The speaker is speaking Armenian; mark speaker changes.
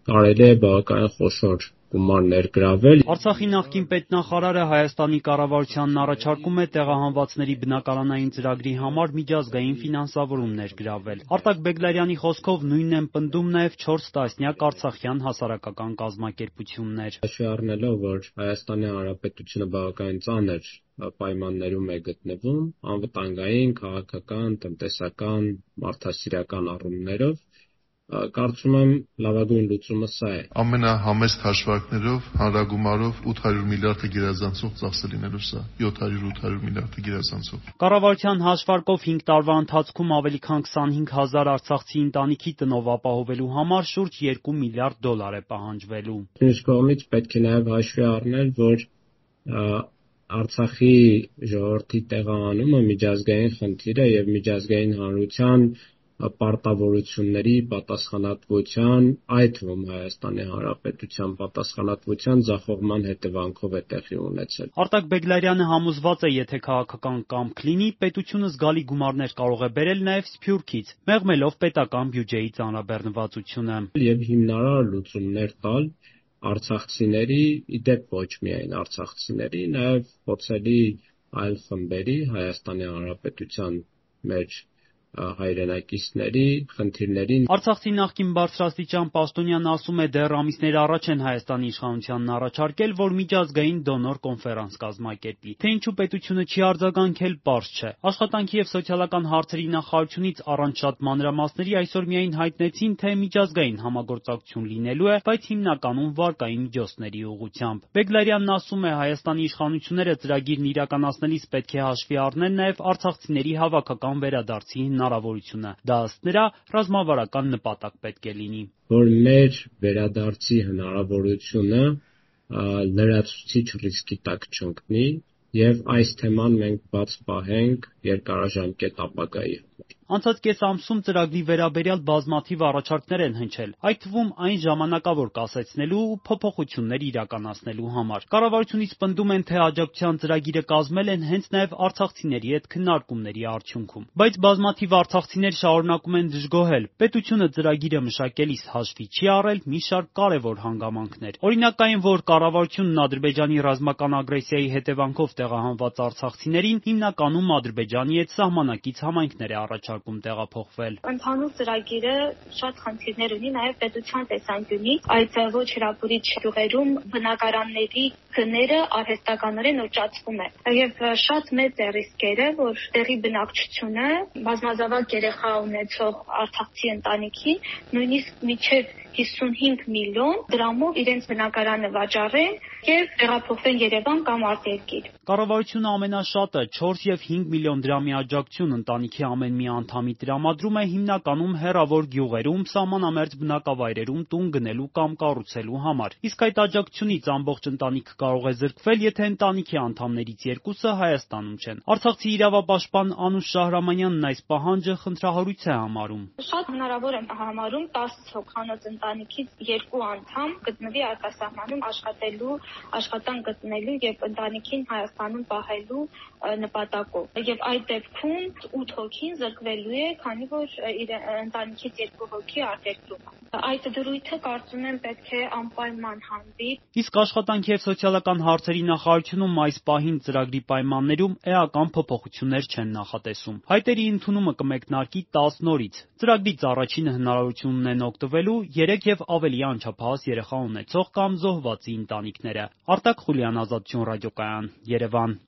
Speaker 1: կարելի է բավականին խոշոր գումար ներգրավել։
Speaker 2: Արցախի նախկին պետնախարարը Հայաստանի կառավարությանն առաջարկում է տեղահանվածների բնակարանային ծրագրի համար միջազգային ֆինանսավորում ներգրավել։ Արտակ Բեգլարյանի խոսքով նույնն են պնդում նաև 4 տասնյակ արցախյան հասարակական կազմակերպություններ։
Speaker 1: Հաշվի առնելով, որ Հայաստանի Հանրապետությունը բավականին ծանր պայմաններում է գտնվում, անվտանգային, քաղաքական, տնտեսական, մարդասիրական առումներով, կարծում եմ լավագույն լուծումը սա է։
Speaker 3: Ամենահամեստ հաշվարկներով հանրագումարով 800 միլիարդը գերազանցող ծախսը լինելու սա, 700-800 միլիարդը գերազանցող։
Speaker 2: Կառավարության հաշվարկով 5 տարվա ընթացքում ավելի քան 25,000 արցախցի ընտանիքի տնով ապահովելու համար շուրջ 2 միլիարդ դոլար է պահանջվելու։
Speaker 1: Մյուս կողմից պետք է նաև հաշվի առնել, որ Արցախի ժողովրդի տեղահանումը միջազգային խնդիր է եւ միջազգային հանրության պարտավորությունների պատասխանատվության, այդ թվում Հայաստանի Հանրապետության պատասխանատվության ձախողման հետևանքով է տեղի ունեցել։
Speaker 2: Արտակ Բեգլարյանը համոզված է, եթե քաղաքական կամք լինի, պետությունը զգալի գումարներ կարող է բերել նաև Սփյուռքից, մեղմելով պետական բյուջեի ծանրաբեռնվածությունը։
Speaker 1: Եվ հիմնարար լուծումներ տալ արցախցիների, իդեպ ոչ միայն արցախցիների, նաև խոցելի այլ խմբերի, Հայաստանի Հանրապետության մեր հայրենակիցների խնդիրներին։
Speaker 2: Արցախցի նախկին բարձրաստիճան պաշտոնյան ասում է, դեռ ամիսներ առաջ են Հայաստանի իշխանությանն առաջարկել, որ միջազգային դոնոր կոնֆերանս կազմակերպի։ Թե ինչու պետությունը չի արձագանքել, պարզ չէ։ Աշխատանքի եւ սոցիալական հարցերի նախարարությունից առանց շատ մանրամասների այսօր միայն հայտնեցին, թե միջազգային համագործակցություն լինելու է, բայց հիմնականում վարկային միջոցների ուղղությամբ։ Բեգլարյանն ասում է, Հայաստանի իշխանությունները ծրագիրն իրականացնելիս պետք է հաշվի առնեն նաև արցախցիների հավաքական վերադարձի հնարավորությունը։ Դա ըստ նրա ռազմավարական նպատակ պետք է լինի։
Speaker 1: Որ մեր վերադարձի հնարավորությունը լրացուցիչ ռիսկի տակ չընկնի եւ այս թեման մենք բաց պահենք երկարաժամկետ ապագայի համար։
Speaker 2: Անցած կես ամսում ծրագրի վերաբերյալ բազմաթիվ առաջարկներ են հնչել, այդ թվում այն ժամանակավոր կասեցնելու ու փոփոխություններ իրականացնելու համար։ Կառավարությունից պնդում են, թե աջակցության ծրագիրը կազմել են հենց նաև արցախցիների հետ քննարկումների արդյունքում։ Բայց բազմաթիվ արցախցիներ շարունակում են դժգոհել։ Պետությունը ծրագիրը մշակելիս հաշվի չի առել մի շարք կարևոր հանգամանքներ։ Օրինակ այն, որ կառավարությունն Ադրբեջանի ռազմական ագրեսիայի հետևանքով տեղահանված արցախցիներին հիմնականում Ադրբեջանի հետ սահմանակից համայնքներ է առաջարկում տեղափոխվել։
Speaker 4: Ընդհանուր ծրագիրը շատ խնդիրներ ունի նաև պետության տեսանկյունից, այդ ոչ հրապուրիչ գյուղերում բնակարանների գները արհեստականորեն օժտվում է եւ շատ մեծ է ռիսկերը, որ տեղի բնակչությունը բազմազավակ երեխա ունեցող արցախցի ընտանիքի նույնիսկ մինչև 55 միլիոն դրամով իրենց բնակարանը վաճառեն եւ տեղափոխվեն Երևան կամ արտերկիր։
Speaker 2: Կառավարությունը ամենաշատը 4 եւ 5 միլիոն դրամի աջակցություն ընտանիքի ամեն մի անդամի տրամադրում է հիմնականում հեռավոր գյուղերում, սահմանամերձ բնակավայրերում տուն գնելու կամ կառուցելու համար։ Իսկ այդ աջակցությունից ամբողջ ընտանիքը կարող է զրկվել, եթե ընտանիքի անդամներից երկուսը Հայաստանում չեն։ Արցախցի իրավապաշտպան Անուշ Շահրամանյանն այս պահանջը խնդրահարույց է համարում։
Speaker 4: Շատ հնարավոր եմ համարում 10 հոգանոց ընտանիքից 2 անդամ գտնվի արտասահմանում աշխատանք գտնելու եւ ընտանիքին Հայաստանում պահելու նպատակով։ Եվ այդ դեպքում 8 հոգին զրկվելու է, քանի որ իր ընտանիքից 2 հոգի արտերկրում է։ Այդ դրույթը կարծում եմ պետք է անպայման հանվի։
Speaker 2: Իսկ աշխատանքի եւ սոցիալական հարցերի նախարարությունում այս պահին ծրագրի պայմաններում էական փոփոխություններ չեն նախատեսում։ Հայտերի ընդունումը կմեկնարկի 10 նորից։ Ծրագրից առաջինը հնարավորություն ունեն օգտվելու 3 եւ ավելի անչափահաս երեխա ունեցող կամ զոհվածի ընտանիքները։ Արտակ Խուլյան, Ազատություն ռադիոկայան, Երևան։